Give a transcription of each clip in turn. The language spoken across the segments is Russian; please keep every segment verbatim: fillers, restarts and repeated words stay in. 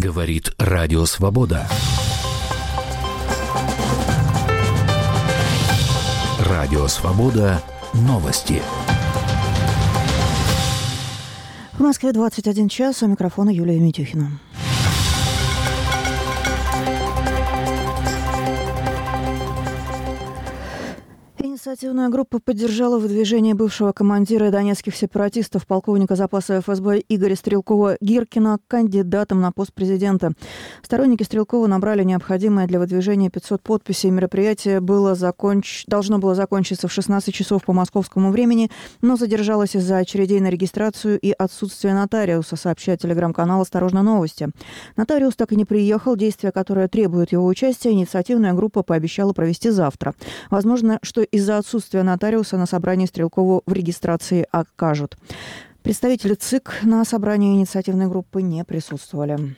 Говорит Радио Свобода. Радио Свобода. Новости. В Москве двадцать один час. У микрофона Юлия Митюхина. Инициативная группа поддержала выдвижение бывшего командира донецких сепаратистов, полковника запаса эф эс бэ Игоря Стрелкова-Гиркина кандидатом на пост президента. Сторонники Стрелкова набрали необходимое для выдвижения пятьсот подписей. Мероприятие было законч... должно было закончиться в шестнадцать часов по московскому времени, но задержалось из-за очередей на регистрацию и отсутствия нотариуса, сообщает телеграм-канал «Осторожно, новости». Нотариус так и не приехал. Действия, которые требуют его участия, инициативная группа пообещала провести завтра. Возможно, что из-за отсутствия нотариуса на собрании Стрелкову в регистрации откажут. Представители ЦИК на собрании инициативной группы не присутствовали.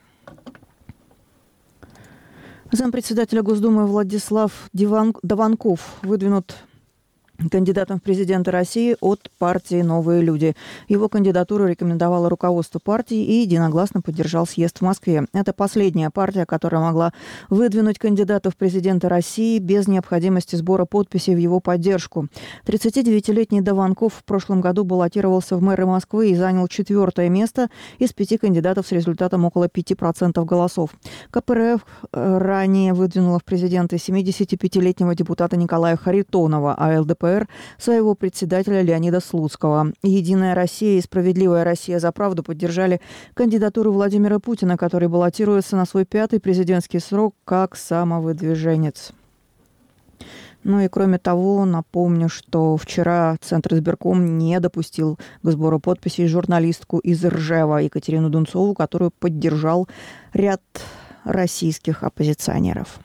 Зампредседателя Госдумы Владислав Дованков выдвинут кандидатом в президенты России от партии «Новые люди». Его кандидатуру рекомендовало руководство партии и единогласно поддержал съезд в Москве. Это последняя партия, которая могла выдвинуть кандидата в президенты России без необходимости сбора подписей в его поддержку. тридцатидевятилетний Дованков в прошлом году баллотировался в мэры Москвы и занял четвертое место из пяти кандидатов с результатом около пяти процентов голосов. ка пэ эр эф ранее выдвинула в президенты семидесятипятилетнего депутата Николая Харитонова, а эл дэ пэ эр своего председателя Леонида Слуцкого. «Единая Россия» и «Справедливая Россия за правду» поддержали кандидатуру Владимира Путина, который баллотируется на свой пятый президентский срок как самовыдвиженец. Ну и кроме того, напомню, что вчера Центр избирком не допустил к сбору подписей журналистку из Ржева Екатерину Дунцову, которую поддержал ряд российских оппозиционеров.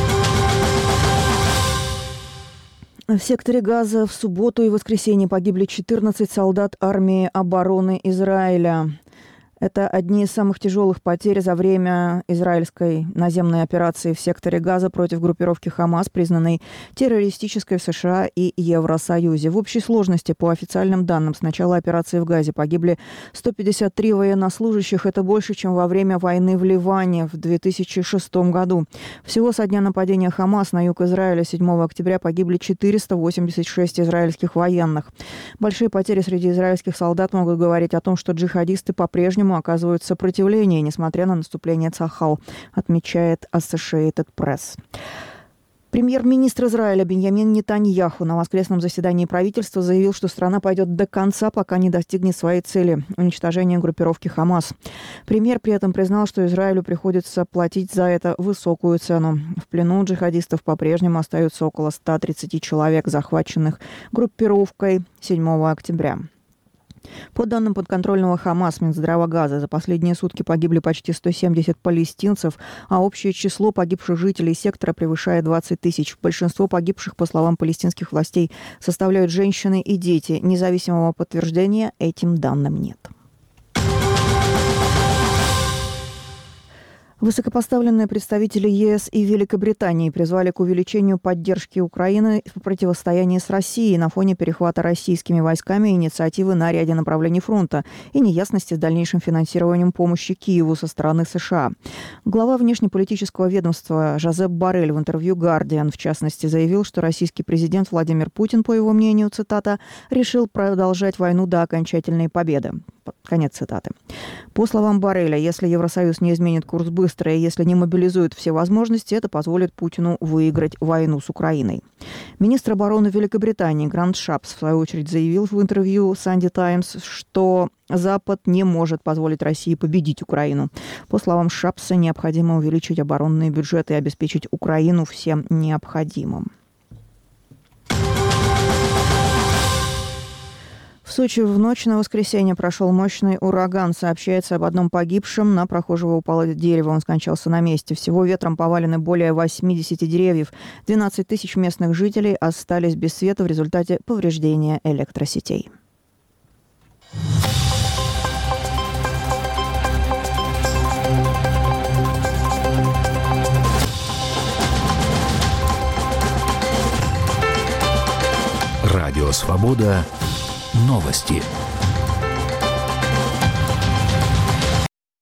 В секторе Газа в субботу и воскресенье погибли четырнадцать солдат армии обороны Израиля. Это одни из самых тяжелых потерь за время израильской наземной операции в секторе Газа против группировки «Хамас», признанной террористической в США и Евросоюзе. В общей сложности, по официальным данным, с начала операции в Газе погибли сто пятьдесят три военнослужащих. Это больше, чем во время войны в Ливане в две тысячи шестом году. Всего со дня нападения «Хамас» на юг Израиля седьмого октября погибли четыреста восемьдесят шесть израильских военных. Большие потери среди израильских солдат могут говорить о том, что джихадисты по-прежнему оказывают сопротивление, несмотря на наступление Цахал, отмечает Associated Press. Премьер-министр Израиля Биньямин Нетаньяху на воскресном заседании правительства заявил, что страна пойдет до конца, пока не достигнет своей цели – уничтожения группировки «Хамас». Премьер при этом признал, что Израилю приходится платить за это высокую цену. В плену джихадистов по-прежнему остаются около ста тридцати человек, захваченных группировкой седьмого октября. По данным подконтрольного «Хамас» Минздрава Газа, за последние сутки погибли почти сто семьдесят палестинцев, а общее число погибших жителей сектора превышает двадцать тысяч. Большинство погибших, по словам палестинских властей, составляют женщины и дети. Независимого подтверждения этим данным нет. Высокопоставленные представители е эс и Великобритании призвали к увеличению поддержки Украины в противостоянии с Россией на фоне перехвата российскими войсками инициативы на ряде направлений фронта и неясности с дальнейшим финансированием помощи Киеву со стороны США. Глава внешнеполитического ведомства Жозеп Боррель в интервью «Гардиан» в частности заявил, что российский президент Владимир Путин, по его мнению, цитата, решил продолжать войну до окончательной победы. Конец цитаты. По словам Борреля, если Евросоюз не изменит курс быстро и если не мобилизует все возможности, это позволит Путину выиграть войну с Украиной. Министр обороны Великобритании Грант Шапс, в свою очередь, заявил в интервью Sunday Times, что Запад не может позволить России победить Украину. По словам Шапса, необходимо увеличить оборонные бюджеты и обеспечить Украину всем необходимым. В Сочи в ночь на воскресенье прошел мощный ураган. Сообщается об одном погибшем. На прохожего упало дерево, он скончался на месте. Всего ветром повалены более восьмидесяти деревьев. двенадцать тысяч местных жителей остались без света в результате повреждения электросетей. Радио Свобода. Новости.